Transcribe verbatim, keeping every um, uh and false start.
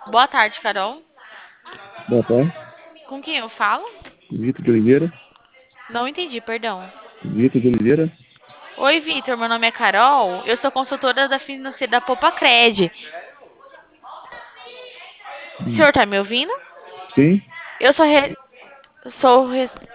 Boa tarde, Carol. Boa tarde, Com quem eu falo? Vitor de Oliveira. Não entendi, perdão. Vitor de Oliveira. Oi, Vitor. Meu nome é Carol. Eu sou consultora da financeira da Popacred. O Hum, senhor tá me ouvindo? Sim, Eu sou, re- sou res-